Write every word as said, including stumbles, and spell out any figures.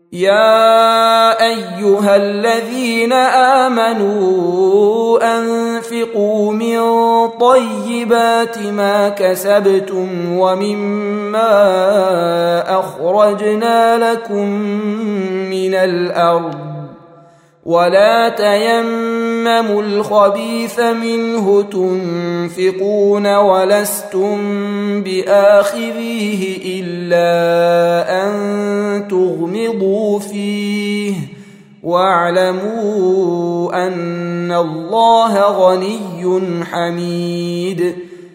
يا أيها الذين آمنوا أنفقوا من طيبات ما كسبتم ومما أخرجنا لكم من الأرض ولا تيمموا الخبيث منه تنفقون ولستم بآخذيه إلا أن تغمضوا فيه واعلموا أن الله غني حميد